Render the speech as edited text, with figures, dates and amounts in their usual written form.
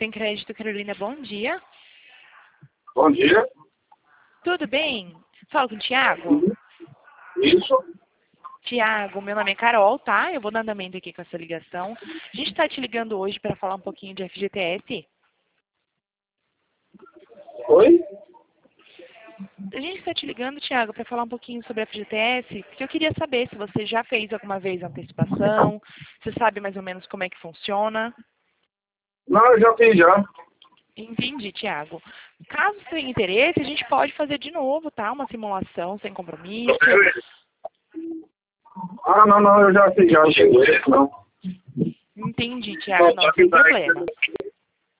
Sem Crédito, Carolina, bom dia. Bom dia. Tudo bem? Fala com o Thiago. Isso. Tiago, meu nome é Carol, tá? Eu vou dar andamento aqui com essa ligação. A gente está te ligando hoje para falar um pouquinho de FGTS. Oi? A gente está te ligando, Tiago, para falar um pouquinho sobre a FGTS, porque eu queria saber se você já fez alguma vez a antecipação, você sabe mais ou menos como é que funciona. Não, eu já fiz já. Entendi, Tiago. Caso você tenha interesse, a gente pode fazer de novo, tá? Uma simulação sem compromisso. Não, eu já fiz já. Não chegou esse, não. Entendi, Tiago, não, sem problema.